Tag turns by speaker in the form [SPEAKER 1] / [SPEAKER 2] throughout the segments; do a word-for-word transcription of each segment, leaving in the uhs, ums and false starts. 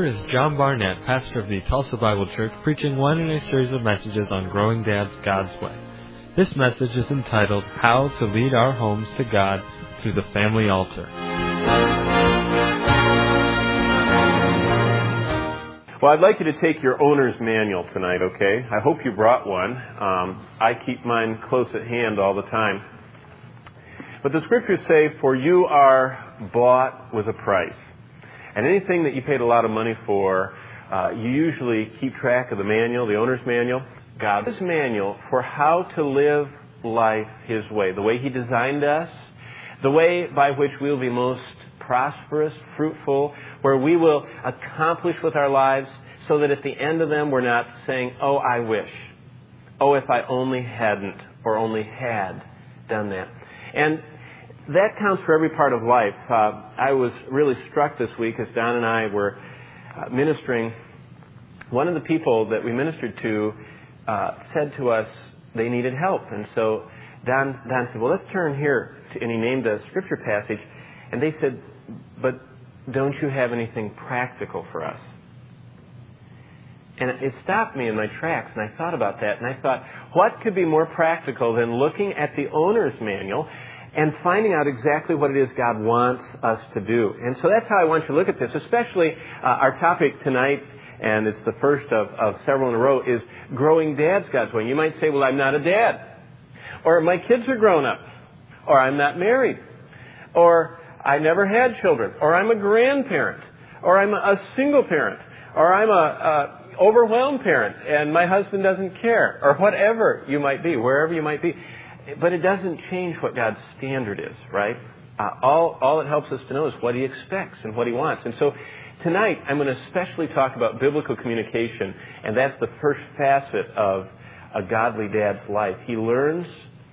[SPEAKER 1] is John Barnett, pastor of the Tulsa Bible Church, preaching one in a series of messages on growing dads God's way. This message is entitled, How to Lead Our Homes to God Through the Family Altar.
[SPEAKER 2] Well, I'd like you to take your owner's manual tonight, okay? I hope you brought one. Um, I keep mine close at hand all the time. But the scriptures say, for you are bought with a price. And anything that you paid a lot of money for, uh, you usually keep track of the manual, the owner's manual. God's manual for how to live life His way, the way He designed us, the way by which we will be most prosperous, fruitful, where we will accomplish with our lives so that at the end of them we're not saying, oh, I wish. Oh, if I only hadn't or only had done that. And that counts for every part of life. Uh, I was really struck this week as Don and I were uh, ministering. One of the people that we ministered to uh, said to us they needed help. And so Don, Don said, well, let's turn here. To, and he named a scripture passage. And they said, but don't you have anything practical for us? And it stopped me in my tracks, and I thought about that. And I thought, what could be more practical than looking at the owner's manual and finding out exactly what it is God wants us to do? And so that's how I want you to look at this, especially uh, our topic tonight, and it's the first of, of several in a row, is growing dads God's way. You might say, well, I'm not a dad. Or my kids are grown up. Or I'm not married. Or I never had children. Or I'm a grandparent. Or I'm a single parent. Or I'm a, a overwhelmed parent and my husband doesn't care. Or whatever you might be, wherever you might be. But it doesn't change what God's standard is, right? Uh, all, all it helps us to know is what He expects and what He wants. And so tonight I'm going to especially talk about biblical communication. And that's the first facet of a godly dad's life. He learns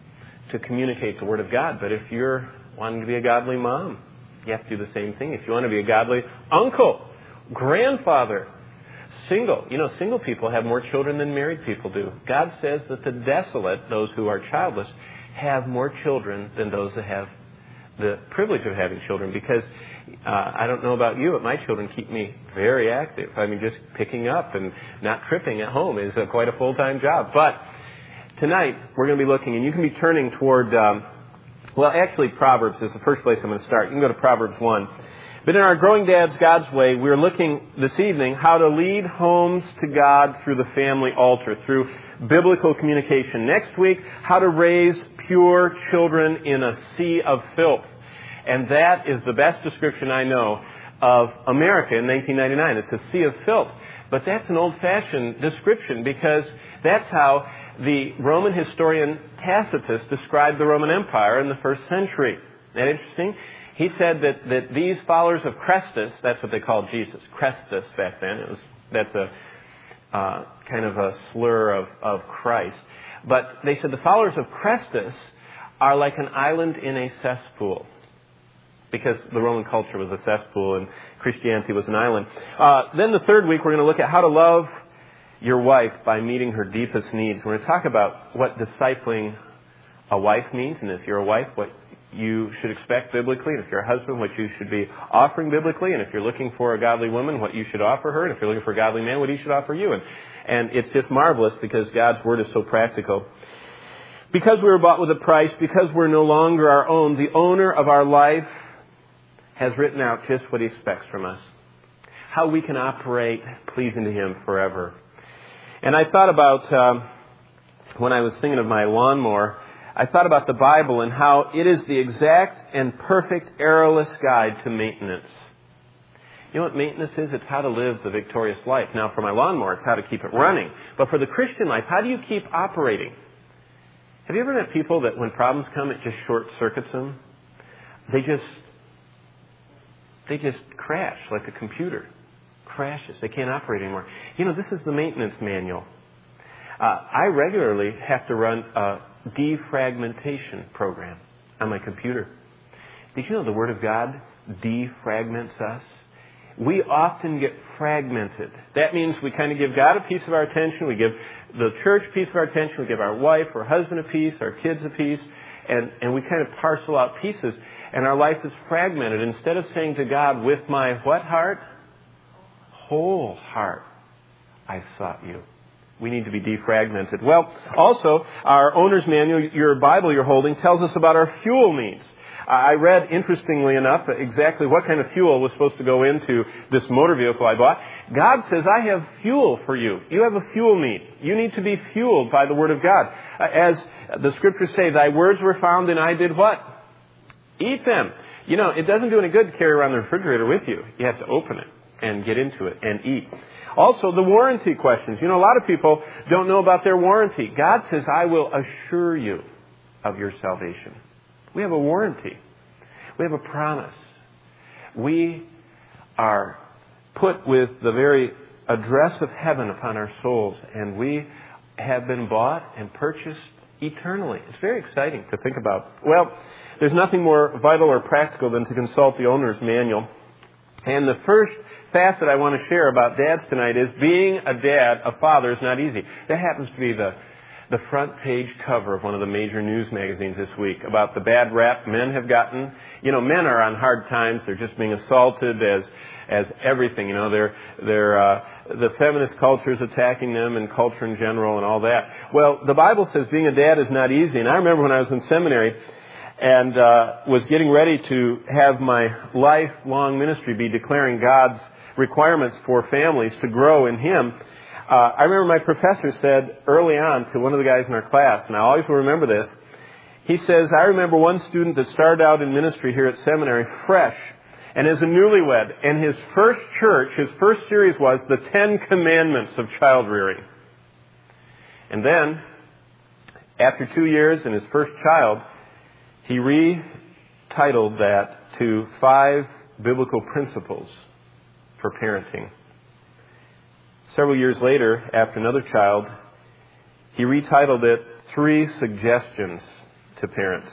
[SPEAKER 2] to communicate the Word of God. But if you're wanting to be a godly mom, you have to do the same thing. If you want to be a godly uncle, grandfather, single. You know, single people have more children than married people do. God says that the desolate, those who are childless, have more children than those that have the privilege of having children. Because uh, I don't know about you, but my children keep me very active. I mean, just picking up and not tripping at home is a, quite a full-time job. But tonight, we're going to be looking, and you can be turning toward... Um, Well, actually, Proverbs is the first place I'm going to start. You can go to Proverbs one. But in our Growing Dads God's Way, we're looking this evening how to lead homes to God through the family altar, through biblical communication. Next week, how to raise pure children in a sea of filth. And that is the best description I know of America in nineteen ninety-nine. It's a sea of filth. But that's an old-fashioned description because that's how the Roman historian Tacitus described the Roman Empire in the first century. Isn't that interesting? He said that, that these followers of Chrestus, that's what they called Jesus, Chrestus back then. It was that's a uh, kind of a slur of, of Christ. But they said the followers of Chrestus are like an island in a cesspool, because the Roman culture was a cesspool and Christianity was an island. Uh, then the third week we're going to look at how to love your wife by meeting her deepest needs. We're going to talk about what discipling a wife means, and if you're a wife, what you should expect biblically, and if you're a husband, what you should be offering biblically, and if you're looking for a godly woman, what you should offer her, and if you're looking for a godly man, what he should offer you. And, and it's just marvelous because God's Word is so practical. Because we were bought with a price, because we're no longer our own, the owner of our life has written out just what He expects from us. How we can operate pleasing to Him forever. And I thought about, uh, when I was thinking of my lawnmower, I thought about the Bible and how it is the exact and perfect errorless guide to maintenance. You know what maintenance is? It's how to live the victorious life. Now, for my lawnmower, it's how to keep it running. But for the Christian life, how do you keep operating? Have you ever met people that when problems come, it just short-circuits them? They just, they just crash like a computer. Crashes. They can't operate anymore. You know, this is the maintenance manual. Uh, I regularly have to run a defragmentation program on my computer. Did you know the Word of God defragments us? We often get fragmented. That means we kind of give God a piece of our attention. We give the church a piece of our attention. We give our wife or husband a piece, our kids a piece. And, and we kind of parcel out pieces. And our life is fragmented. Instead of saying to God, with my what heart? whole heart I sought you. We need to be defragmented. Well, also, our owner's manual, your Bible you're holding, tells us about our fuel needs. I read, interestingly enough, exactly what kind of fuel was supposed to go into this motor vehicle I bought. God says, I have fuel for you. You have a fuel need. You need to be fueled by the Word of God. As the Scriptures say, thy words were found and I did what? Eat them. You know, it doesn't do any good to carry around the refrigerator with you. You have to open it and get into it and eat. Also, the warranty questions. You know, a lot of people don't know about their warranty. God says, I will assure you of your salvation. We have a warranty. We have a promise. We are put with the very address of heaven upon our souls, and we have been bought and purchased eternally. It's very exciting to think about. Well, there's nothing more vital or practical than to consult the owner's manual. And the first facet I want to share about dads tonight is being a dad, a father, is not easy. That happens to be the the front page cover of one of the major news magazines this week about the bad rap men have gotten. You know, men are on hard times. They're just being assaulted as as everything. You know, they're they're uh, the feminist culture is attacking them and culture in general and all that. Well, the Bible says being a dad is not easy. And I remember when I was in seminary and uh, was getting ready to have my lifelong ministry be declaring God's requirements for families to grow in Him. Uh, I remember my professor said early on to one of the guys in our class, and I always will remember this, he says, I remember one student that started out in ministry here at seminary fresh and as a newlywed, and his first church, his first series was the Ten Commandments of Child Rearing. And then, after two years and his first child, he retitled that to Five Biblical Principles for Parenting. Several years later, after another child, he retitled it Three Suggestions to Parents.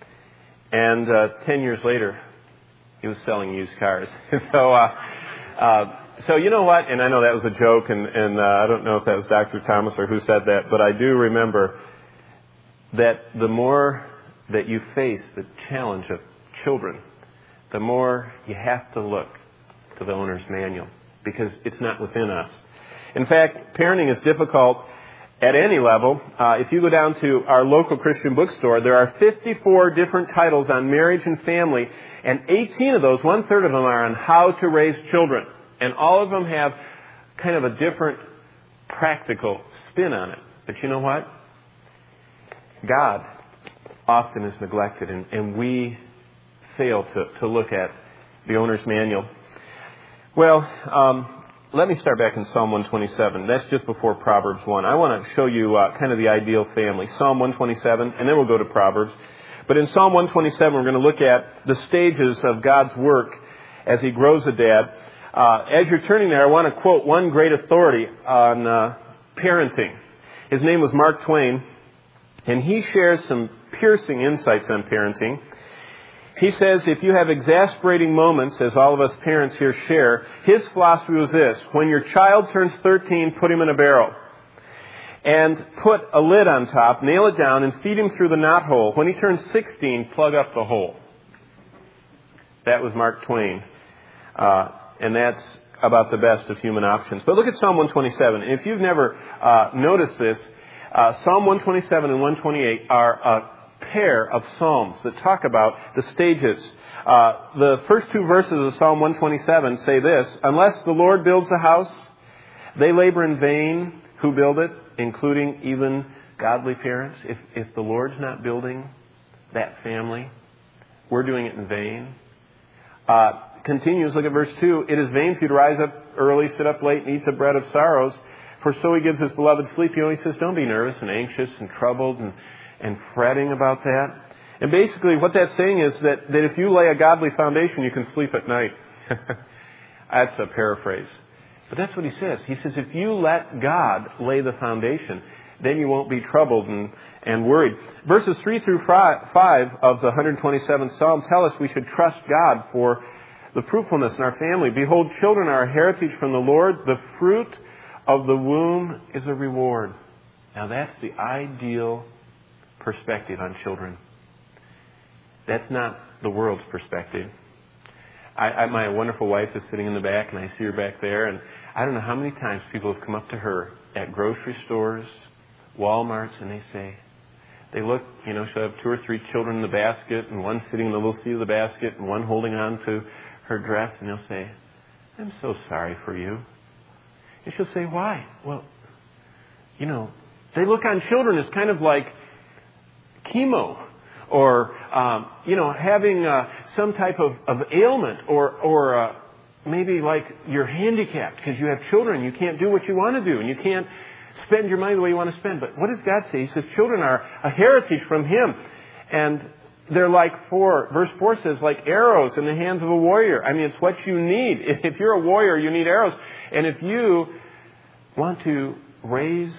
[SPEAKER 2] And uh, ten years later, he was selling used cars. so, uh, uh, so you know what? And I know that was a joke, and, and uh, I don't know if that was Doctor Thomas or who said that, but I do remember that the more that you face the challenge of children, the more you have to look to the owner's manual, because it's not within us. In fact, parenting is difficult at any level. Uh, if you go down to our local Christian bookstore, there are fifty-four different titles on marriage and family, and eighteen of those, one-third of them, are on how to raise children. And all of them have kind of a different practical spin on it. But you know what? God often is neglected, and, and we fail to, to look at the owner's manual. Well, um, let me start back in Psalm one twenty-seven. That's just before Proverbs one. I want to show you uh, kind of the ideal family. Psalm one twenty-seven, and then we'll go to Proverbs. But in Psalm one twenty-seven, we're going to look at the stages of God's work as He grows a dad. Uh, as you're turning there, I want to quote one great authority on uh, parenting. His name was Mark Twain, and he shares some piercing insights on parenting. He says, if you have exasperating moments, as all of us parents here share, his philosophy was this: when your child turns thirteen, put him in a barrel. And put a lid on top, nail it down, and feed him through the knot hole. When he turns sixteen, plug up the hole. That was Mark Twain. Uh, and that's about the best of human options. But look at Psalm one twenty-seven. And if you've never uh, noticed this, uh, Psalm one twenty-seven and one twenty-eight are a pair of psalms that talk about the stages. Uh, the first two verses of Psalm one twenty-seven say this: unless the Lord builds a house, they labor in vain who build it, including even godly parents. If, if the Lord's not building that family, we're doing it in vain. Uh, continues, look at verse two. It is vain for you to rise up early, sit up late, and eat the bread of sorrows, for so He gives His beloved sleep. You know, He says, don't be nervous and anxious and troubled and and fretting about that. And basically what that's saying is that, that if you lay a godly foundation, you can sleep at night. That's a paraphrase. But that's what he says. He says, if you let God lay the foundation, then you won't be troubled and, and worried. Verses three through five of the one hundred twenty-seventh Psalm tell us we should trust God for the fruitfulness in our family. Behold, children are a heritage from the Lord. The fruit of the womb is a reward. Now that's the ideal perspective on children. That's not the world's perspective. I, I, my wonderful wife is sitting in the back, and I see her back there, and I don't know how many times people have come up to her at grocery stores, Walmarts, and they say, they look, you know, she'll have two or three children in the basket, and one sitting in the little seat of the basket, and one holding on to her dress, and they'll say, I'm so sorry for you. And she'll say, why? Well, you know, they look on children as kind of like chemo, or, um, you know, having uh, some type of, of ailment, or, or uh, maybe like you're handicapped because you have children. You can't do what you want to do, and you can't spend your money the way you want to spend. But what does God say? He says children are a heritage from Him. And they're like four, verse four says, like arrows in the hands of a warrior. I mean, it's what you need. If you're a warrior, you need arrows. And if you want to raise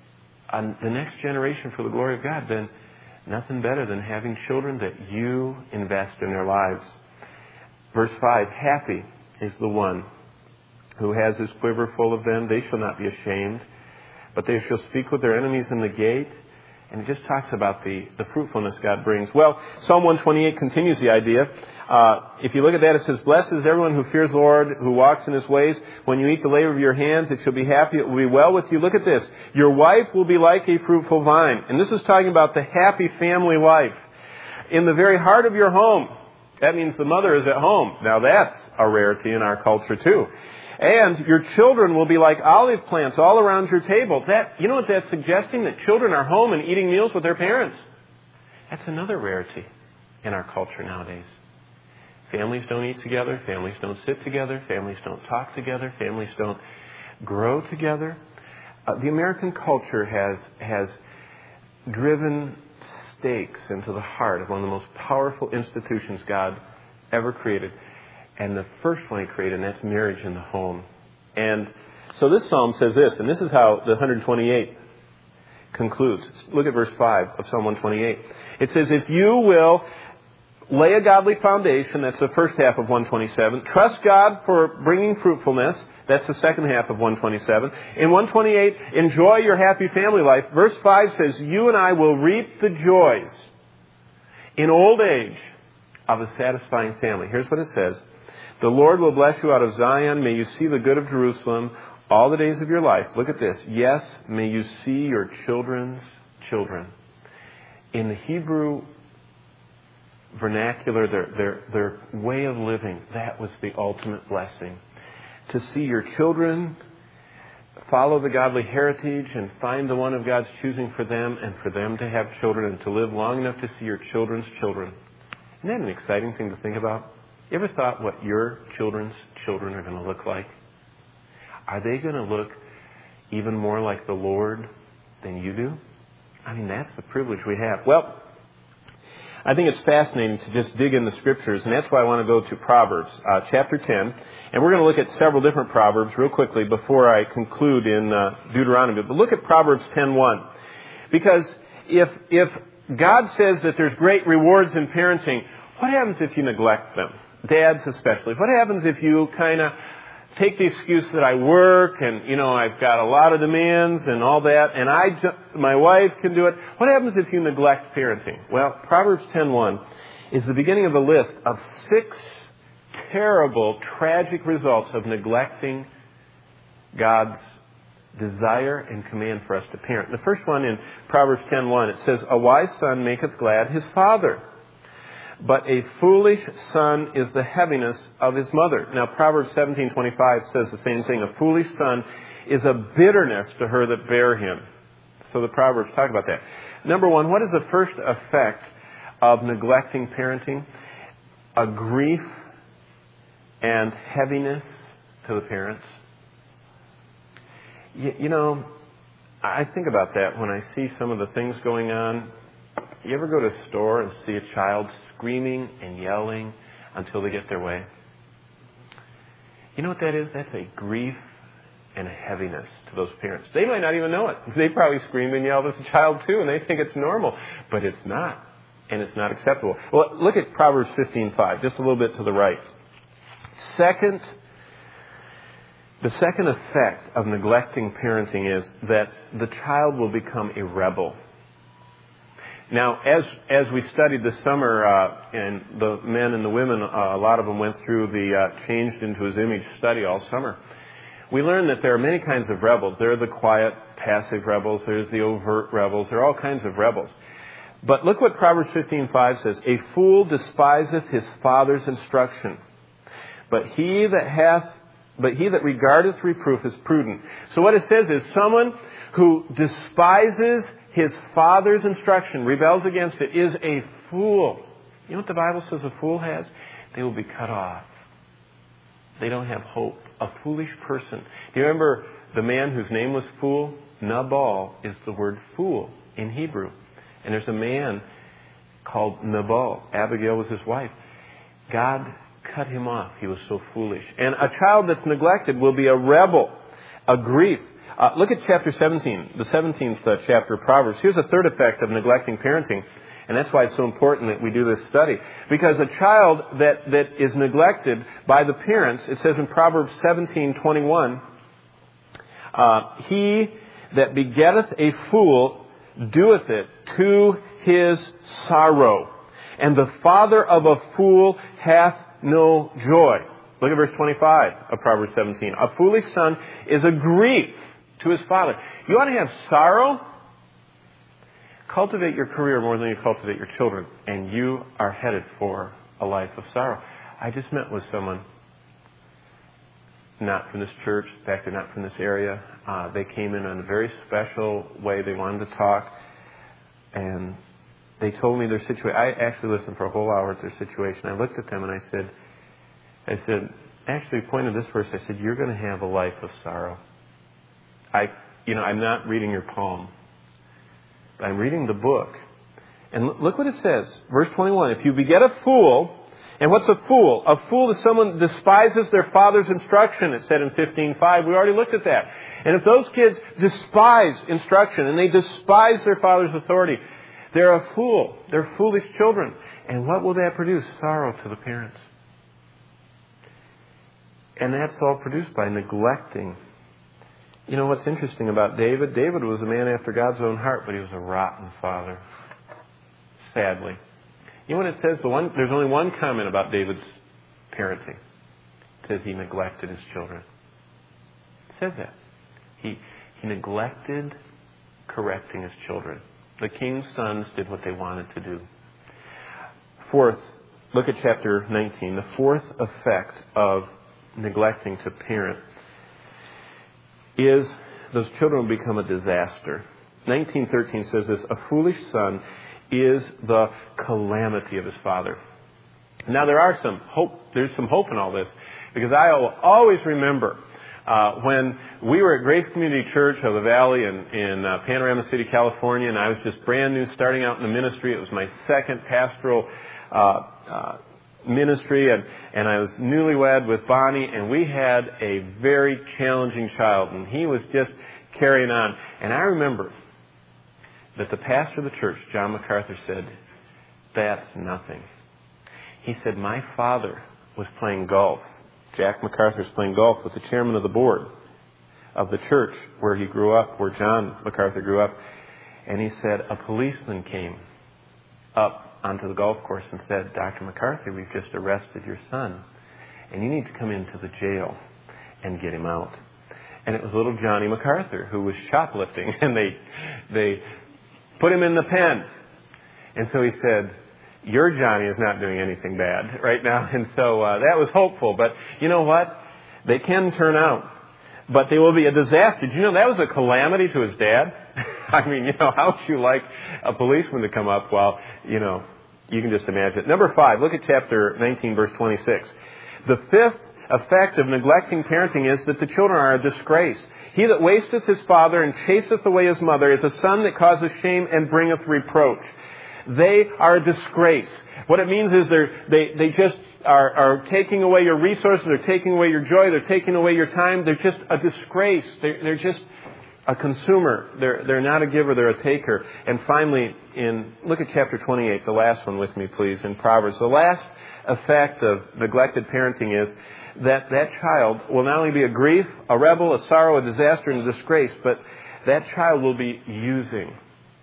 [SPEAKER 2] a, the next generation for the glory of God, then nothing better than having children that you invest in their lives. Verse five, happy is the one who has his quiver full of them. They shall not be ashamed, but they shall speak with their enemies in the gate. And it just talks about the, the fruitfulness God brings. Well, Psalm one twenty-eight continues the idea. Uh, if you look at that, it says, blessed is everyone who fears the Lord, who walks in His ways. When you eat the labor of your hands, it shall be happy. It will be well with you. Look at this. Your wife will be like a fruitful vine. And this is talking about the happy family life. In the very heart of your home. That means the mother is at home. Now that's a rarity in our culture too. And your children will be like olive plants all around your table. That, you know what that's suggesting? That children are home and eating meals with their parents. That's another rarity in our culture nowadays. Families don't eat together. Families don't sit together. Families don't talk together. Families don't grow together. Uh, the American culture has has driven stakes into the heart of one of the most powerful institutions God ever created. And the first one He created, and that's marriage in the home. And so this psalm says this, and this is how the one twenty-eight concludes. Look at verse five of Psalm one twenty-eight. It says, if you will lay a godly foundation, that's the first half of one twenty-seven. Trust God for bringing fruitfulness, that's the second half of one twenty-seven. In one twenty-eight, enjoy your happy family life. Verse five says, you and I will reap the joys in old age of a satisfying family. Here's what it says. The Lord will bless you out of Zion. May you see the good of Jerusalem all the days of your life. Look at this. Yes, may you see your children's children. In the Hebrew vernacular, their, their, their way of living, that was the ultimate blessing. To see your children follow the godly heritage and find the one of God's choosing for them, and for them to have children and to live long enough to see your children's children. Isn't that an exciting thing to think about? You ever thought what your children's children are going to look like? Are they going to look even more like the Lord than you do? I mean, that's the privilege we have. Well, I think it's fascinating to just dig in the Scriptures, and that's why I want to go to Proverbs, uh, chapter ten. And we're going to look at several different Proverbs real quickly before I conclude in uh, Deuteronomy. But look at Proverbs ten one. Because if, if God says that there's great rewards in parenting, what happens if you neglect them? Dads especially. What happens if you kind of take the excuse that I work and, you know, I've got a lot of demands and all that, and I, my wife can do it. What happens if you neglect parenting? Well, Proverbs ten one is the beginning of a list of six terrible, tragic results of neglecting God's desire and command for us to parent. The first one in Proverbs ten one, it says, a wise son maketh glad his father, but a foolish son is the heaviness of his mother. Now, Proverbs seventeen twenty-five says the same thing. A foolish son is a bitterness to her that bare him. So the Proverbs talk about that. Number one, what is the first effect of neglecting parenting? A grief and heaviness to the parents. You, you know, I think about that when I see some of the things going on. You ever go to a store and see a child screaming and yelling until they get their way? You know what that is? That's a grief and a heaviness to those parents. They might not even know it. They probably scream and yell as a child too, and they think it's normal. But it's not. And it's not acceptable. Well, look at Proverbs fifteen five, just a little bit to the right. Second, the second effect of neglecting parenting is that the child will become a rebel. Now, as as we studied this summer, uh, and the men and the women, uh, a lot of them went through the uh, Changed into His Image study all summer. We learned that there are many kinds of rebels. There are the quiet, passive rebels. There's the overt rebels. There are all kinds of rebels. But look what Proverbs fifteen five says. A fool despiseth his father's instruction, but he that hath, but he that regardeth reproof is prudent. So what it says is someone who despises his father's instruction, rebels against it, is a fool. You know what the Bible says a fool has? They will be cut off. They don't have hope. A foolish person. Do you remember the man whose name was Fool? Nabal is the word fool in Hebrew. And there's a man called Nabal. Abigail was his wife. God cut him off. He was so foolish. And a child that's neglected will be a rebel, a grief. Uh, look at chapter seventeen, the seventeenth uh, chapter of Proverbs. Here's a third effect of neglecting parenting. And that's why it's so important that we do this study. Because a child that, that is neglected by the parents, it says in Proverbs seventeen twenty-one, uh, he that begetteth a fool doeth it to his sorrow. And the father of a fool hath no joy. Look at verse twenty-five of Proverbs seventeen. A foolish son is a grief to his father. You want to have sorrow? Cultivate your career more than you cultivate your children, and you are headed for a life of sorrow. I just met with someone, not from this church. In fact, they're not from this area. Uh, they came in in a very special way. They wanted to talk, and they told me their situation. I actually listened for a whole hour at their situation. I looked at them and I said, I said, actually pointed this verse. I said, you're going to have a life of sorrow. I, you know, I'm not reading your palm. I'm reading the book. And look what it says. Verse twenty-one. If you beget a fool, and what's a fool? A fool is someone who despises their father's instruction. It said in fifteen five. We already looked at that. And if those kids despise instruction and they despise their father's authority, they're a fool. They're foolish children. And what will that produce? Sorrow to the parents. And that's all produced by neglecting. You know what's interesting about David? David was a man after God's own heart, but he was a rotten father. Sadly. You know what it says? The one, there's only one comment about David's parenting. It says he neglected his children. It says that. He, he neglected correcting his children. The king's sons did what they wanted to do. Fourth, look at chapter nineteen. The fourth effect of neglecting to parent is those children will become a disaster. nineteen thirteen says this, a foolish son is the calamity of his father. Now there are some hope, there's some hope in all this, because I will always remember uh, when we were at Grace Community Church of the Valley in, in uh, Panorama City, California, and I was just brand new starting out in the ministry. It was my second pastoral uh, uh ministry, and, and I was newlywed with Bonnie, and we had a very challenging child, and he was just carrying on. And I remember that the pastor of the church, John MacArthur, said, that's nothing. He said, my father was playing golf. Jack MacArthur was playing golf with the chairman of the board of the church where he grew up, where John MacArthur grew up. And he said, a policeman came up onto the golf course and said, Doctor MacArthur, we've just arrested your son, and you need to come into the jail and get him out. And it was little Johnny MacArthur who was shoplifting, and they they put him in the pen. And so he said, your Johnny is not doing anything bad right now. And so uh, that was hopeful. But you know what? They can turn out. But they will be a disaster. Did you know that was a calamity to his dad? I mean, you know, how would you like a policeman to come up? Well, you know, you can just imagine it. Number five, look at chapter nineteen, verse twenty-six. The fifth effect of neglecting parenting is that the children are a disgrace. He that wasteth his father and chaseth away his mother is a son that causeth shame and bringeth reproach. They are a disgrace. What it means is they're, they they just are, are taking away your resources. They're taking away your joy. They're taking away your time. They're just a disgrace. They're, they're just a consumer. They're they're not a giver. They're a taker. And finally, in look at chapter twenty-eight, the last one with me, please, in Proverbs. The last effect of neglected parenting is that that child will not only be a grief, a rebel, a sorrow, a disaster, and a disgrace, but that child will be using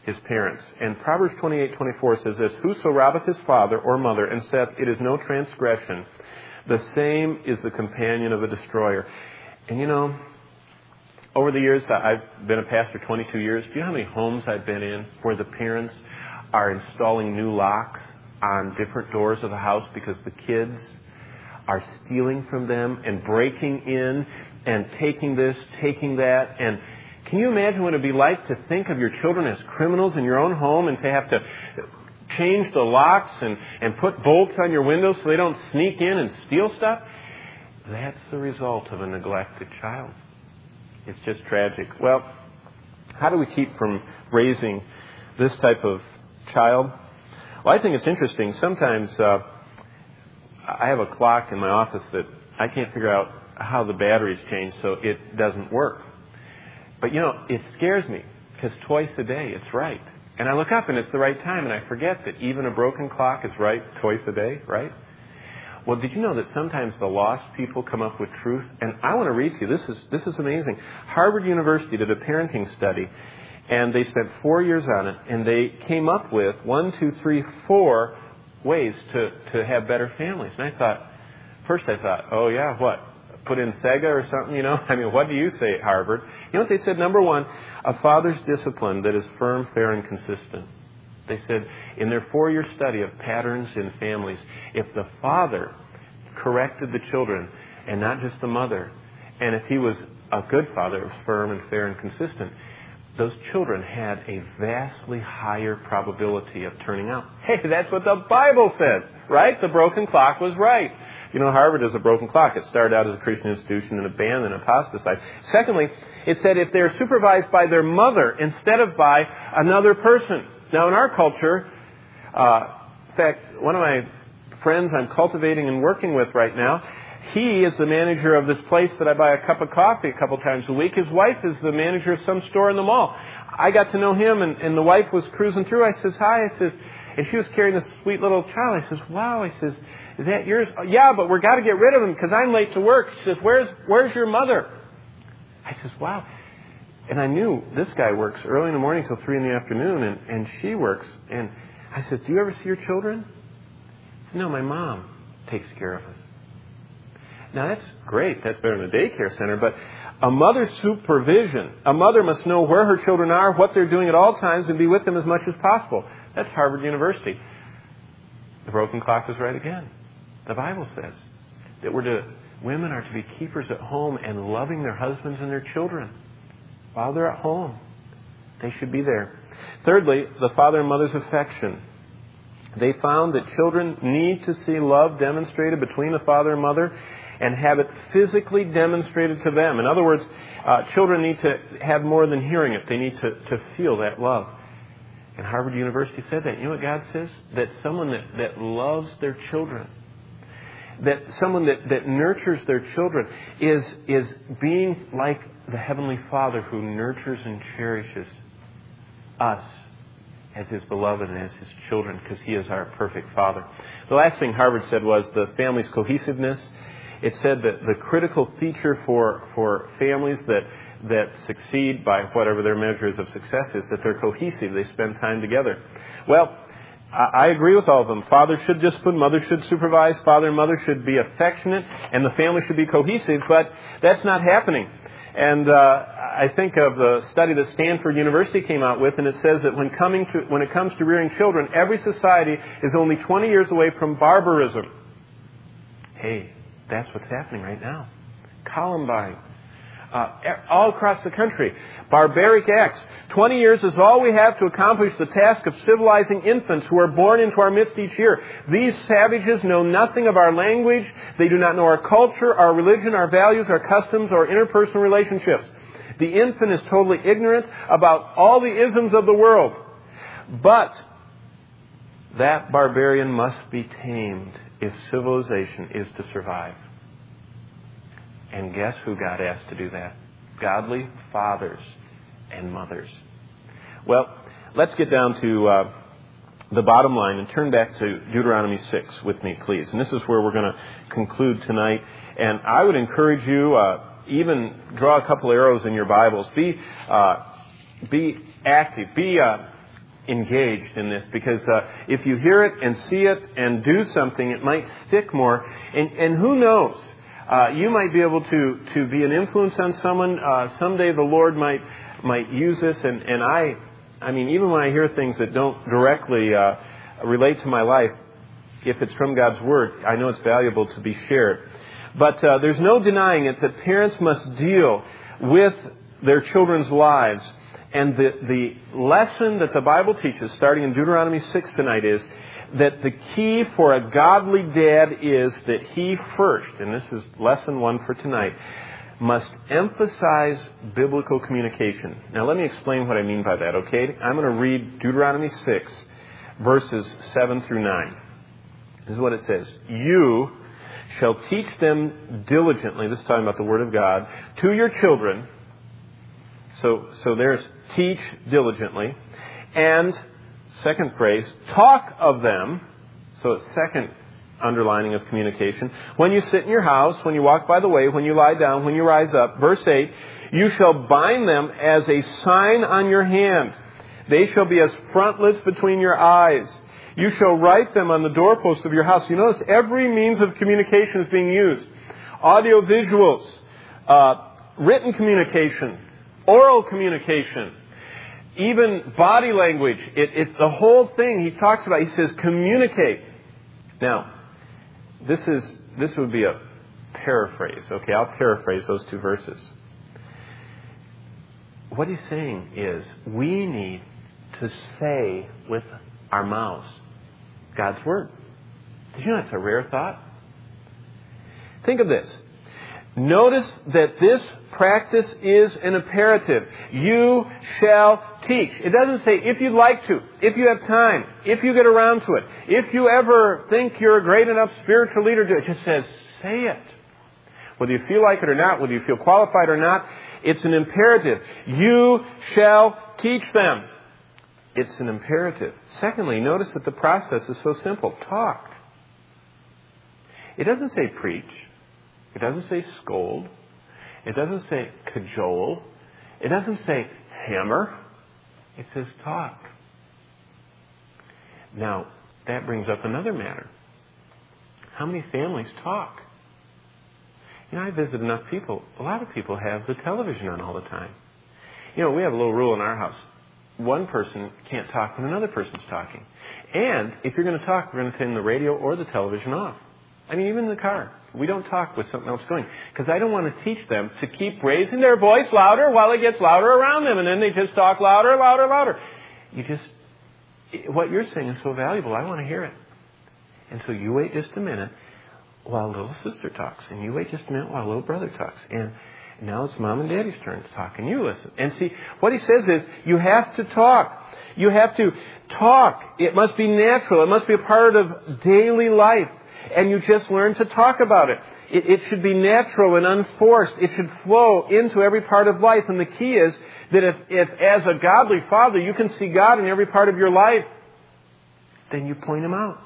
[SPEAKER 2] his parents. And Proverbs twenty-eight twenty-four says this, "Whoso robbeth his father or mother, and saith, It is no transgression, the same is the companion of a destroyer." And you know, over the years, I've been a pastor twenty-two years. Do you know how many homes I've been in where the parents are installing new locks on different doors of the house because the kids are stealing from them and breaking in and taking this, taking that? And can you imagine what it would be like to think of your children as criminals in your own home and to have to change the locks and, and put bolts on your windows so they don't sneak in and steal stuff? That's the result of a neglected child. It's just tragic. Well, how do we keep from raising this type of child? Well, I think it's interesting. Sometimes uh, I have a clock in my office that I can't figure out how the batteries change so it doesn't work. But, you know, it scares me because twice a day it's right. And I look up and it's the right time and I forget that even a broken clock is right twice a day, right? Well, did you know that sometimes the lost people come up with truth? And I want to read to you. This is this is amazing. Harvard University did a parenting study, and they spent four years on it, and they came up with one, two, three, four ways to, to have better families. And I thought, first I thought, oh yeah, what? Put in Sega or something, you know? I mean, what do you say, Harvard? You know what they said? Number one, a father's discipline that is firm, fair, and consistent. They said in their four-year study of patterns in families, if the father corrected the children and not just the mother, and if he was a good father, firm and fair and consistent, those children had a vastly higher probability of turning out. Hey, that's what the Bible says, right? The broken clock was right. You know, Harvard is a broken clock. It started out as a Christian institution and abandoned and apostatized. Secondly, it said if they're supervised by their mother instead of by another person. Now, in our culture, uh, in fact, one of my friends I'm cultivating and working with right now, he is the manager of this place that I buy a cup of coffee a couple times a week. His wife is the manager of some store in the mall. I got to know him, and, and the wife was cruising through. I says, hi. I says, and she was carrying this sweet little child. I says, wow. I says, is that yours? Oh, yeah, but we're got to get rid of him because I'm late to work. She says, where's where's your mother? I says, wow. And I knew this guy works early in the morning till three in the afternoon, and, and she works. And I said, do you ever see your children? He said, no, my mom takes care of them. Now, that's great. That's better than a daycare center. But a mother's supervision, a mother must know where her children are, what they're doing at all times, and be with them as much as possible. That's Harvard University. The broken clock was right again. The Bible says that we're to, women are to be keepers at home and loving their husbands and their children while they're at home. They should be there. Thirdly, the father and mother's affection. They found that children need to see love demonstrated between the father and mother and have it physically demonstrated to them. In other words, uh, children need to have more than hearing it. They need to, to feel that love. And Harvard University said that. You know what God says? That someone that, that loves their children, that someone that, that nurtures their children is, is being like the Heavenly Father who nurtures and cherishes us as His beloved and as His children, because He is our perfect Father. The last thing Harvard said was the family's cohesiveness. It said that the critical feature for, for families that that succeed by whatever their measures of success is, that they're cohesive. They spend time together. Well, I agree with all of them. Father should discipline, mother should supervise, father and mother should be affectionate, and the family should be cohesive, but that's not happening. And uh, I think of the study that Stanford University came out with, and it says that when coming to when it comes to rearing children, every society is only twenty years away from barbarism. Hey, that's what's happening right now. Columbine. Uh, all across the country. Barbaric acts. Twenty years is all we have to accomplish the task of civilizing infants who are born into our midst each year. These savages know nothing of our language. They do not know our culture, our religion, our values, our customs, or interpersonal relationships. The infant is totally ignorant about all the isms of the world. But that barbarian must be tamed if civilization is to survive. And guess who God asked to do that? Godly fathers and mothers. Well, let's get down to uh, the bottom line and turn back to Deuteronomy six with me, please. And this is where we're going to conclude tonight. And I would encourage you, uh, even draw a couple arrows in your Bibles. Be uh, be active. Be uh, engaged in this, because uh, if you hear it and see it and do something, it might stick more. And, and who knows? Uh, you might be able to, to be an influence on someone. Uh, someday the Lord might might use this. And, and I, I mean, even when I hear things that don't directly uh, relate to my life, if it's from God's Word, I know it's valuable to be shared. But uh, there's no denying it that parents must deal with their children's lives. And the, the lesson that the Bible teaches, starting in Deuteronomy six tonight, is that the key for a godly dad is that he first, and this is lesson one for tonight, must emphasize biblical communication. Now let me explain what I mean by that, okay? I'm going to read Deuteronomy six, verses seven through nine. This is what it says. You shall teach them diligently, this is talking about the Word of God, to your children. So, so there's teach diligently. And second phrase, talk of them. So it's second underlining of communication. When you sit in your house, when you walk by the way, when you lie down, when you rise up. Verse eight, you shall bind them as a sign on your hand. They shall be as frontlets between your eyes. You shall write them on the doorpost of your house. You notice every means of communication is being used. Audio visuals, uh, written communication, oral communication, even body language. It, it's the whole thing he talks about. He says, communicate. Now, this is this would be a paraphrase. Okay, I'll paraphrase those two verses. What he's saying is, we need to say with our mouths God's Word. Did you know that's a rare thought? Think of this. Notice that this practice is an imperative. You shall teach. It doesn't say if you'd like to, if you have time, if you get around to it, if you ever think you're a great enough spiritual leader to. It just says, say it. Whether you feel like it or not, whether you feel qualified or not, it's an imperative. You shall teach them. It's an imperative. Secondly, notice that the process is so simple. Talk. It doesn't say preach. It doesn't say scold. It doesn't say cajole. It doesn't say hammer. It says talk. Now, that brings up another matter. How many families talk? You know, I visit enough people. A lot of people have the television on all the time. You know, we have a little rule in our house. One person can't talk when another person's talking. And if you're going to talk, we're going to turn the radio or the television off. I mean, even in the car. We don't talk with something else going. Because I don't want to teach them to keep raising their voice louder while it gets louder around them. And then they just talk louder, louder, louder. You just, what you're saying is so valuable. I want to hear it. And so you wait just a minute while little sister talks. And you wait just a minute while little brother talks. And now it's mom and daddy's turn to talk. And you listen. And see, what he says is, you have to talk. You have to talk. It must be natural. It must be a part of daily life. And you just learn to talk about it. it. It should be natural and unforced. It should flow into every part of life. And the key is that if, if as a godly father, you can see God in every part of your life, then you point Him out.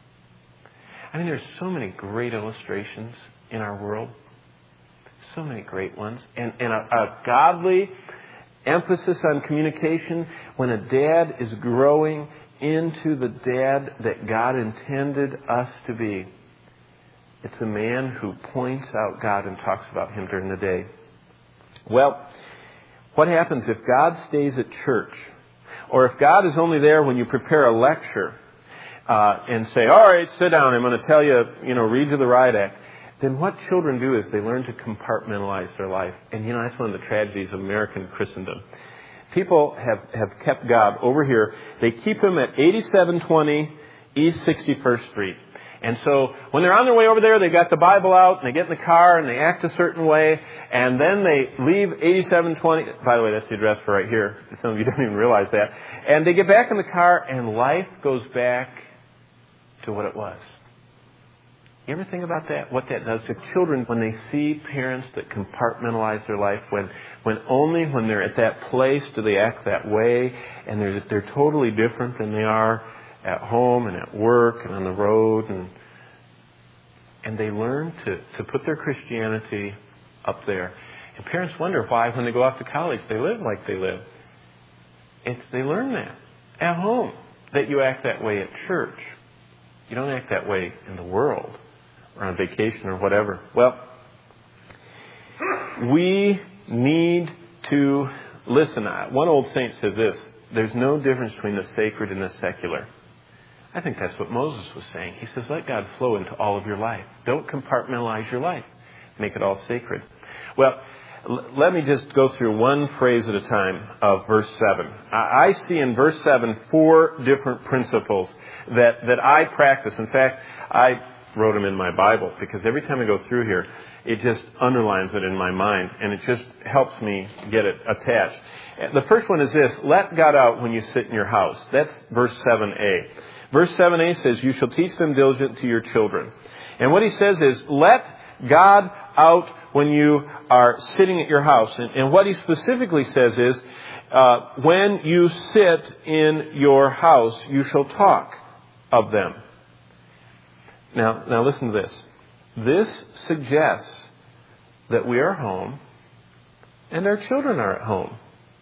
[SPEAKER 2] I mean, there's so many great illustrations in our world. So many great ones. And, and a, a godly emphasis on communication when a dad is growing into the dad that God intended us to be. It's a man who points out God and talks about Him during the day. Well, what happens if God stays at church? Or if God is only there when you prepare a lecture uh, and say, all right, sit down, I'm going to tell you, you know, read you the riot act. Then what children do is they learn to compartmentalize their life. And, you know, that's one of the tragedies of American Christendom. People have, have kept God over here. They keep Him at eighty-seven twenty East sixty-first Street. And so when they're on their way over there, they got the Bible out, and they get in the car, and they act a certain way, and then they leave eighty-seven twenty. By the way, that's the address for right here. Some of you don't even realize that. And they get back in the car, and life goes back to what it was. You ever think about that? What that does to children when they see parents that compartmentalize their life, when when only when they're at that place do they act that way, and they're they're totally different than they are at home and at work and on the road, and and they learn to, to put their Christianity up there. And parents wonder why when they go off to college they live like they live. It's they learn that. at home, that you act that way at church. You don't act that way in the world or on vacation or whatever. Well, we need to listen. One old saint says this: there's no difference between the sacred and the secular. I think that's what Moses was saying. He says, let God flow into all of your life. Don't compartmentalize your life. Make it all sacred. Well, l- let me just go through one phrase at a time of verse seven. I, I see in verse seven four different principles that, that I practice. In fact, I wrote them in my Bible because every time I go through here, it just underlines it in my mind, and it just helps me get it attached. The first one is this: let God out when you sit in your house. That's verse seven a. Verse seven a says, you shall teach them diligent to your children. And what he says is, let God out when you are sitting at your house. And, and what he specifically says is, uh, when you sit in your house, you shall talk of them. Now, now listen to this. This suggests that we are home and our children are at home.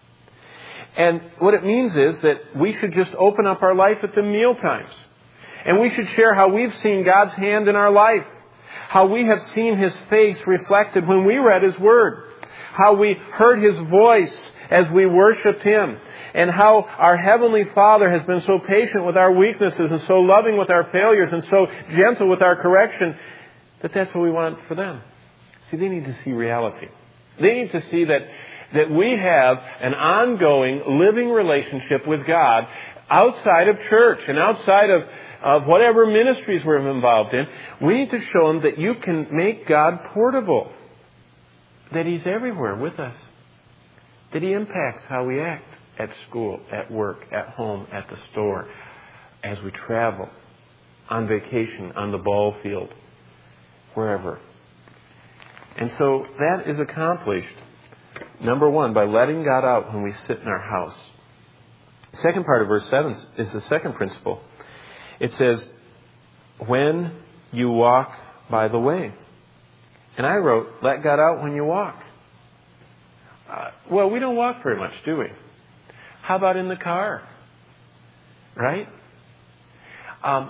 [SPEAKER 2] And what it means is that we should just open up our life at the meal times. And we should share how we've seen God's hand in our life. How we have seen His face reflected when we read His Word. How we heard His voice as we worshiped Him. And how our Heavenly Father has been so patient with our weaknesses and so loving with our failures and so gentle with our correction, that that's what we want for them. See, they need to see reality. They need to see that that we have an ongoing, living relationship with God outside of church and outside of, of whatever ministries we're involved in. We need to show them that you can make God portable, that He's everywhere with us, that He impacts how we act at school, at work, at home, at the store, as we travel, on vacation, on the ball field, wherever. And so that is accomplished, number one, by letting God out when we sit in our house. The second part of verse seven is the second principle. It says, when you walk by the way. And I wrote, let God out when you walk. Uh, well, we don't walk very much, do we? How about in the car? Right? Um,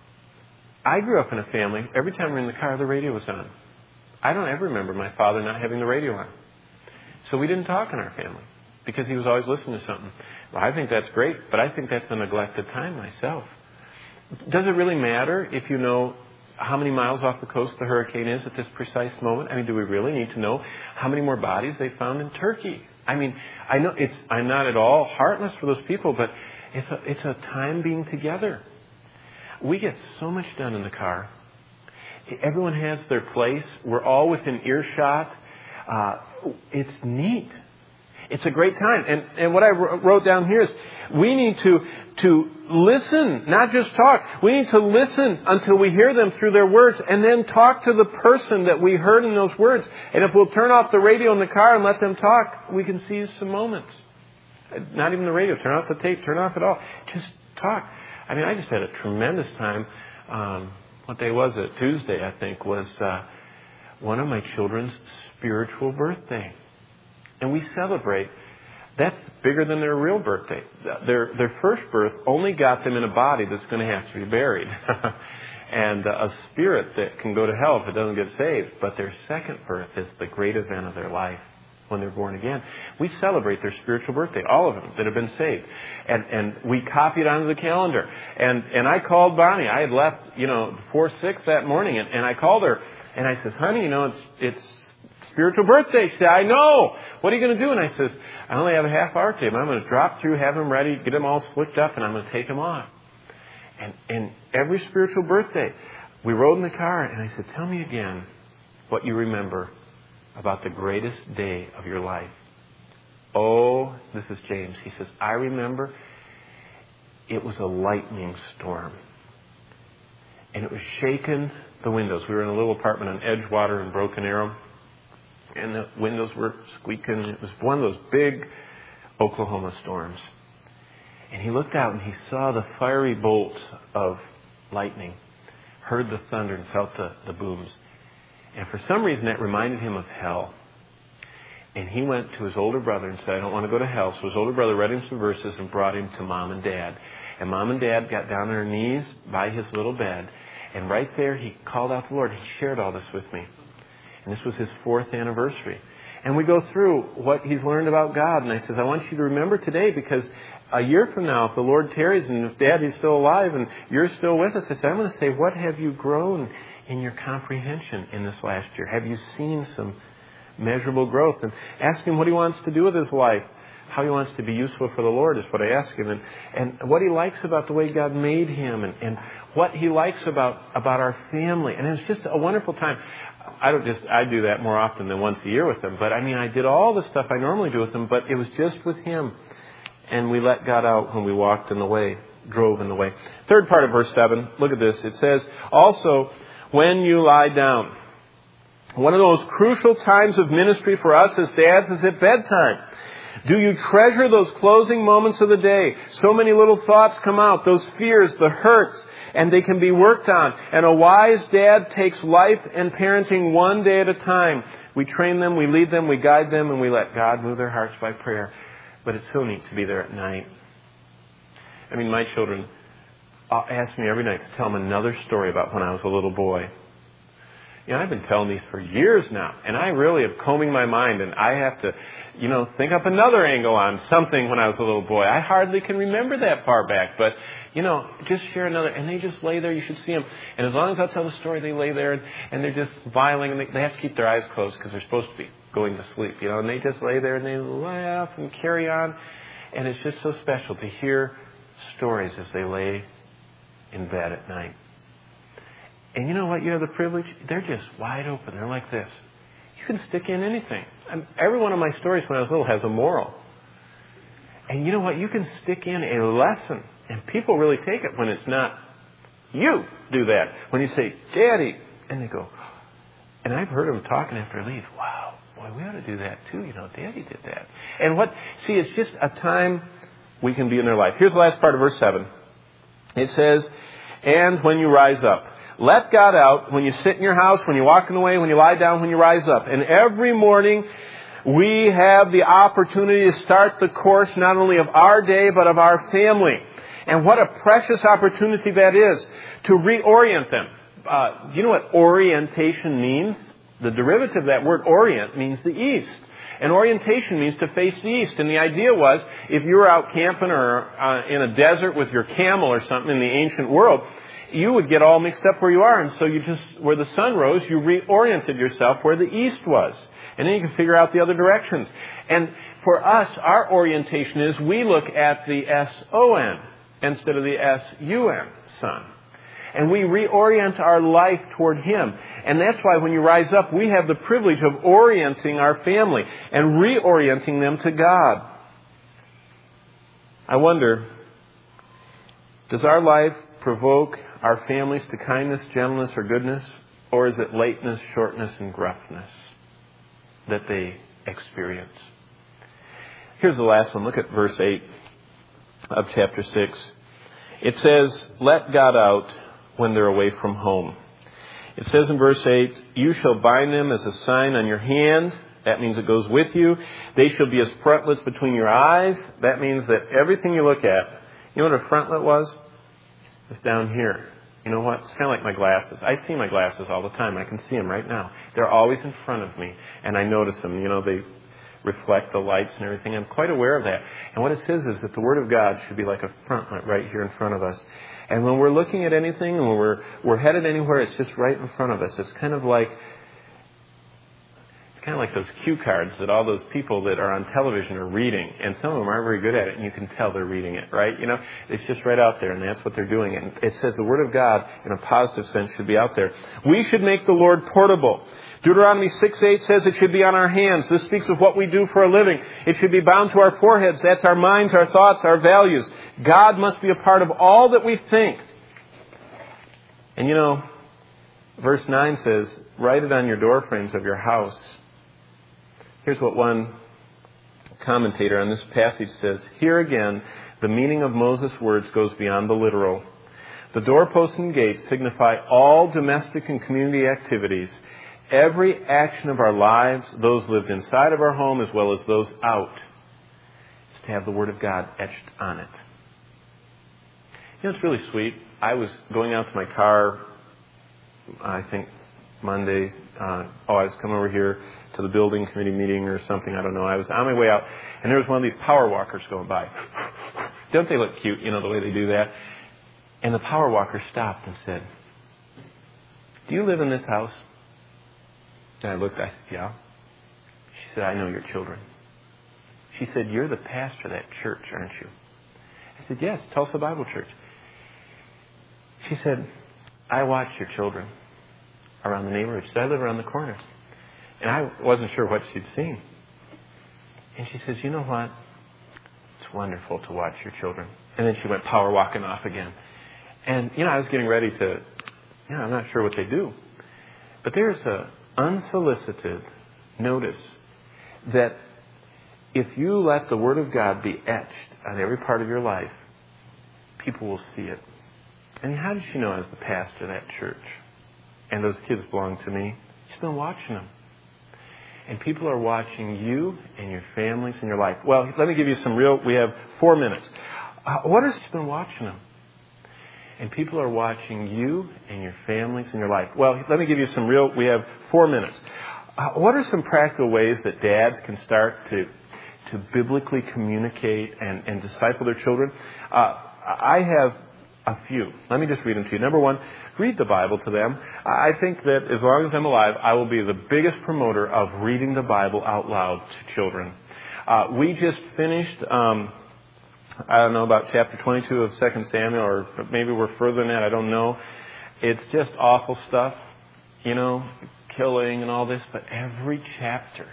[SPEAKER 2] I grew up in a family, every time we were in the car, the radio was on. I don't ever remember my father not having the radio on. So we didn't talk in our family because he was always listening to something. Well, I think that's great, but I think that's a neglected time myself. Does it really matter if you know how many miles off the coast the hurricane is at this precise moment? I mean, do we really need to know how many more bodies they found in Turkey? I mean, I know it's. I'm not at all heartless for those people, but it's a, it's a time being together. We get so much done in the car. Everyone has their place. We're all within earshot. Uh, it's neat. It's a great time. And, and what I wrote down here is we need to, to listen, not just talk. We need to listen until we hear them through their words and then talk to the person that we heard in those words. And if we'll turn off the radio in the car and let them talk, we can seize some moments. Not even the radio. Turn off the tape. Turn off it all. Just talk. I mean, I just had a tremendous time. Um, what day was it? Tuesday, I think, was uh, one of my children's spiritual birthday. And we celebrate. That's bigger than their real birthday. Their their first birth only got them in a body that's going to have to be buried. and uh, a spirit that can go to hell if it doesn't get saved. But their second birth is the great event of their life when they're born again. We celebrate their spiritual birthday, all of them that have been saved. And and we copy it onto the calendar. And and I called Bonnie. I had left, you know, before six that morning. And, and I called her and I says, honey, you know, it's it's spiritual birthday. She said, I know. What are you going to do? And I says, I only have a half hour today, but I'm going to drop through, have them ready, get them all slicked up, and I'm going to take them on. And, and every spiritual birthday, we rode in the car, and I said, tell me again what you remember about the greatest day of your life. Oh, this is James. He says, I remember it was a lightning storm. And it was shaking the windows. We were in a little apartment on Edgewater in Broken Arrow. And the windows were squeaking. It was one of those big Oklahoma storms. And he looked out and he saw the fiery bolts of lightning, heard the thunder and felt the, the booms. And for some reason that reminded him of hell. And he went to his older brother and said, I don't want to go to hell. So his older brother read him some verses and brought him to Mom and Dad. And Mom and Dad got down on their knees by his little bed. And right there, he called out the Lord. He shared all this with me. And this was his fourth anniversary. And we go through what he's learned about God. And I says, I want you to remember today, because a year from now, if the Lord tarries and if Dad is still alive and you're still with us, I said, I'm going to say, what have you grown in your comprehension in this last year? Have you seen some measurable growth? And ask him what he wants to do with his life. How he wants to be useful for the Lord is what I ask him. And, and what he likes about the way God made him. And, and what he likes about, about our family. And it's just a wonderful time. I don't just, I do that more often than once a year with him. But I mean, I did all the stuff I normally do with him, but it was just with him. And we let God out when we walked in the way, drove in the way. Third part of verse seven, look at this. It says, also, when you lie down. One of those crucial times of ministry for us as dads is at bedtime. Do you treasure those closing moments of the day? So many little thoughts come out, those fears, the hurts, and they can be worked on. And a wise dad takes life and parenting one day at a time. We train them, we lead them, we guide them, and we let God move their hearts by prayer. But it's so neat to be there at night. I mean, my children ask me every night to tell them another story about when I was a little boy. You know, I've been telling these for years now, and I really am combing my mind, and I have to, you know, think up another angle on something when I was a little boy. I hardly can remember that far back, but, you know, just share another, and they just lay there. You should see them. And as long as I tell the story, they lay there, and, and they're just smiling, and they, they have to keep their eyes closed because they're supposed to be going to sleep, you know, and they just lay there, and they laugh and carry on. And it's just so special to hear stories as they lay in bed at night. And you know what? You have the privilege. They're just wide open. They're like this. You can stick in anything. I'm, every one of my stories when I was little has a moral. And you know what? You can stick in a lesson. And people really take it when it's not you do that. When you say, Daddy, and they go, and I've heard them talking after I leave, wow, boy, we ought to do that too. You know, Daddy did that. And what, see, it's just a time we can be in their life. Here's the last part of verse seven. It says, and when you rise up. Let God out when you sit in your house, when you walk in the way, when you lie down, when you rise up. And every morning we have the opportunity to start the course not only of our day, but of our family. And what a precious opportunity that is to reorient them. Uh, you know what orientation means? The derivative of that word orient means the east. And orientation means to face the east. And the idea was, if you were out camping or uh, in a desert with your camel or something in the ancient world, you would get all mixed up where you are. And so you just, where the sun rose, you reoriented yourself where the east was. And then you can figure out the other directions. And for us, our orientation is we look at the S O N instead of the S U N, sun. And we reorient our life toward Him. And that's why when you rise up, we have the privilege of orienting our family and reorienting them to God. I wonder, does our life provoke our families to kindness, gentleness, or goodness? Or is it lateness, shortness, and gruffness that they experience? Here's the last one. Look at verse eight of chapter six. It says, let God out when they're away from home. It says in verse eight, you shall bind them as a sign on your hand. That means it goes with you. They shall be as frontlets between your eyes. That means that everything you look at, you know what a frontlet was? It's down here. You know what? It's kind of like my glasses. I see my glasses all the time. I can see them right now. They're always in front of me, and I notice them. You know, they reflect the lights and everything. I'm quite aware of that. And what it says is that the Word of God should be like a frontlet right here in front of us. And when we're looking at anything, and when we're we're headed anywhere, it's just right in front of us. It's kind of like it's kind of like those cue cards that all those people that are on television are reading, and some of them aren't very good at it, and you can tell they're reading it, right? You know, it's just right out there, and that's what they're doing. And it says the Word of God, in a positive sense, should be out there. We should make the Lord portable. Deuteronomy six eight says it should be on our hands. This speaks of what we do for a living. It should be bound to our foreheads. That's our minds, our thoughts, our values. God must be a part of all that we think. And you know, verse nine says, write it on your door frames of your house. Here's what one commentator on this passage says. Here again, the meaning of Moses' words goes beyond the literal. The doorposts and gates signify all domestic and community activities. Every action of our lives, those lived inside of our home as well as those out, is to have the Word of God etched on it. You know, it's really sweet. I was going out to my car, I think Monday. Uh, oh, I was coming over here to the building committee meeting or something. I don't know. I was on my way out, and there was one of these power walkers going by. Don't they look cute, you know, the way they do that? And the power walker stopped and said, "Do you live in this house?" And I looked, I said, "Yeah." She said, "I know your children." She said, "You're the pastor of that church, aren't you?" I said, "Yes, Tulsa Bible Church." She said, "I watch your children around the neighborhood." She said, "I live around the corner." And I wasn't sure what she'd seen. And she says, "You know what? It's wonderful to watch your children." And then she went power walking off again. And, you know, I was getting ready to, you know, I'm not sure what they do. But there's a unsolicited notice that if you let the Word of God be etched on every part of your life, people will see it. And how did she know I was the pastor of that church? And those kids belong to me. She's been watching them. And people are watching you and your families and your life. Well, let me give you some real, we have four minutes. Uh, what has she been watching them? And people are watching you and your families and your life. Well, let me give you some real, we have four minutes. Uh, what are some practical ways that dads can start to to biblically communicate and, and disciple their children? Uh, I have a few. Let me just read them to you. Number one, read the Bible to them. I think that as long as I'm alive, I will be the biggest promoter of reading the Bible out loud to children. Uh, we just finished, um, I don't know, about chapter twenty-two of Second Samuel, or maybe we're further than that, I don't know. It's just awful stuff, you know, killing and all this, but every chapter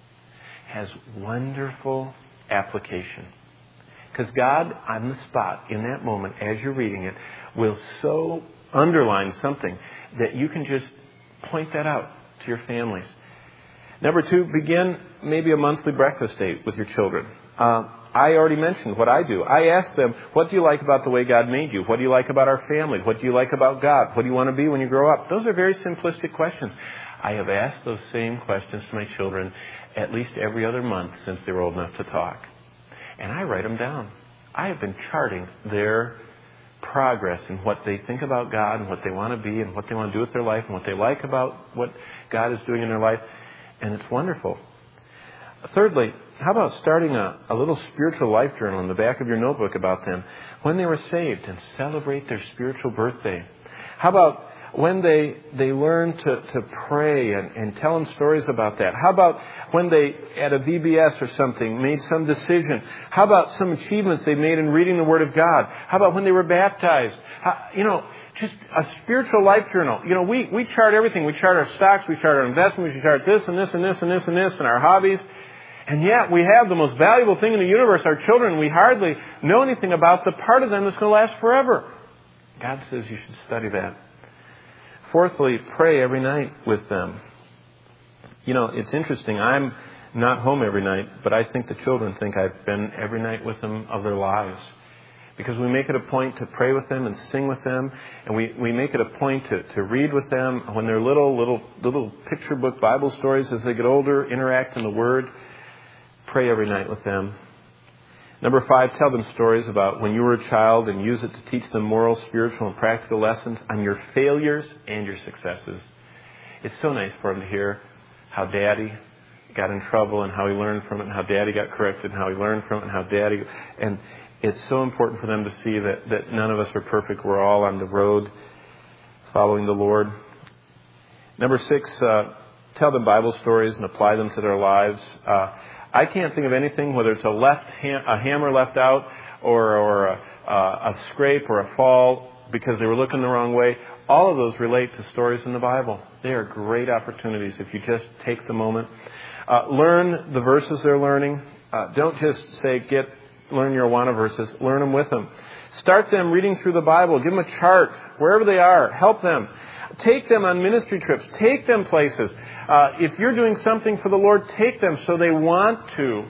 [SPEAKER 2] has wonderful application. Because God, on the spot, in that moment, as you're reading it, will so underline something that you can just point that out to your families. Number two, begin maybe a monthly breakfast date with your children. Uh, I already mentioned what I do. I ask them, what do you like about the way God made you? What do you like about our family? What do you like about God? What do you want to be when you grow up? Those are very simplistic questions. I have asked those same questions to my children at least every other month since they were old enough to talk. And I write them down. I have been charting their progress in what they think about God and what they want to be and what they want to do with their life and what they like about what God is doing in their life. And it's wonderful. Thirdly, how about starting a, a little spiritual life journal in the back of your notebook about them when they were saved and celebrate their spiritual birthday? How about when they they learn to, to pray and, and tell them stories about that? How about when they, at a V B S or something, made some decision? How about some achievements they made in reading the Word of God? How about when they were baptized? How, you know, just a spiritual life journal. You know, we, we chart everything. We chart our stocks, we chart our investments, we chart this and this and this and this and this and our hobbies. And yet we have the most valuable thing in the universe, our children. We hardly know anything about the part of them that's going to last forever. God says you should study that. Fourthly, pray every night with them. You know, it's interesting. I'm not home every night, but I think the children think I've been every night with them of their lives. Because we make it a point to pray with them and sing with them. And we, we make it a point to, to read with them when they're little, little, little picture book Bible stories. As they get older, interact in the Word. Pray every night with them. Number five, tell them stories about when you were a child and use it to teach them moral, spiritual, and practical lessons on your failures and your successes. It's so nice for them to hear how Daddy got in trouble and how he learned from it, and how Daddy got corrected and how he learned from it, and how Daddy... And it's so important for them to see that, that none of us are perfect. We're all on the road following the Lord. Number six, uh, tell them Bible stories and apply them to their lives. Uh, I can't think of anything, whether it's a left ha- a hammer left out or, or a, uh, a scrape or a fall because they were looking the wrong way. All of those relate to stories in the Bible. They are great opportunities if you just take the moment. Uh, learn the verses they're learning. Uh, don't just say, get learn your Awana verses. Learn them with them. Start them reading through the Bible. Give them a chart wherever they are. Help them. Take them on ministry trips. Take them places. Uh, if you're doing something for the Lord, take them so they want to.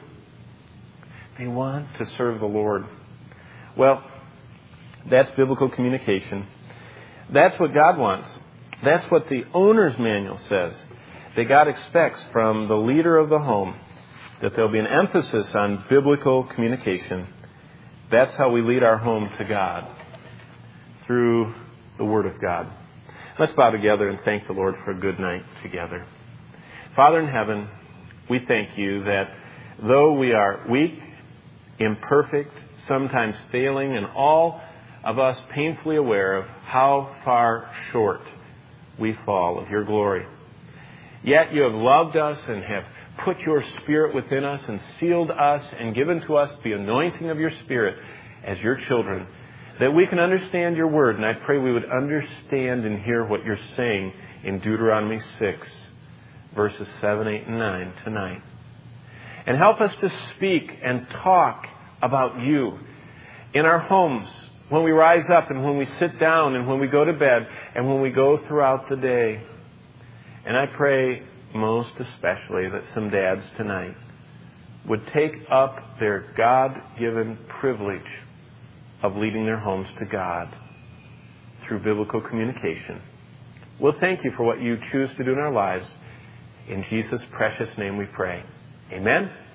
[SPEAKER 2] They want to serve the Lord. Well, that's biblical communication. That's what God wants. That's what the owner's manual says. that God expects from the leader of the home, that there'll be an emphasis on biblical communication. That's how we lead our home to God, through the Word of God. Let's bow together and thank the Lord for a good night together. Father in heaven, we thank you that though we are weak, imperfect, sometimes failing, and all of us painfully aware of how far short we fall of your glory, yet you have loved us and have put your Spirit within us and sealed us and given to us the anointing of your Spirit as your children, that we can understand your word. And I pray we would understand and hear what you're saying in Deuteronomy six, verses seven, eight, and nine tonight. And help us to speak and talk about you in our homes, when we rise up and when we sit down and when we go to bed and when we go throughout the day. And I pray most especially that some dads tonight would take up their God-given privilege of leading their homes to God through biblical communication. We'll thank you for what you choose to do in our lives. In Jesus' precious name we pray. Amen.